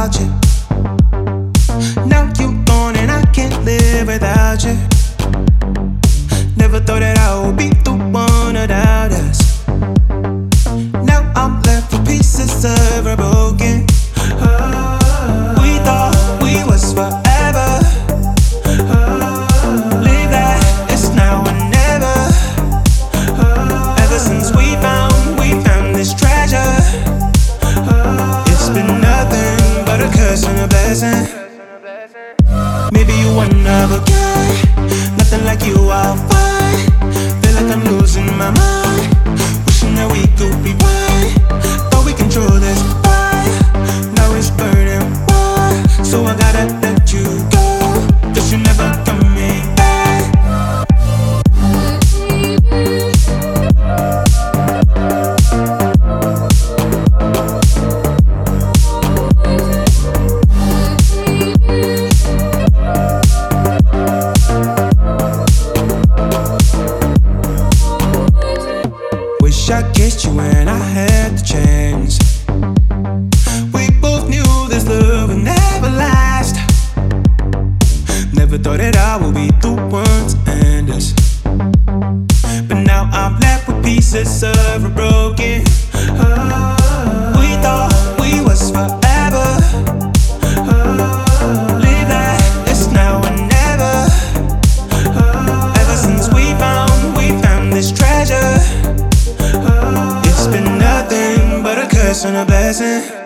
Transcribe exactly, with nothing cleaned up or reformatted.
about you. Now you gone and I can't live without you. Never thought that I would be the one without us. Now I'm left with pieces of a broken heart. We thought we was forever. Leave that, it's now or never. Ever since we found, we found this treasure. It's been nothing but a curse and a blessing. Maybe you another guy, nothing like you, I'll find. Feel like I'm losing my mind, wishing that we could be right. Thought we control this fire, now it's burning wild. So I gotta let you go, cause you never coming back. Wish I kissed you when I had the chance. We both knew this love would never last. Never thought that I would be the one to end us. But now I'm left with pieces of a broken heart. We thought we was forever. Leave that, it's now or never. Ever since we found, we found this treasure. It's been nothing but a curse and a blessing.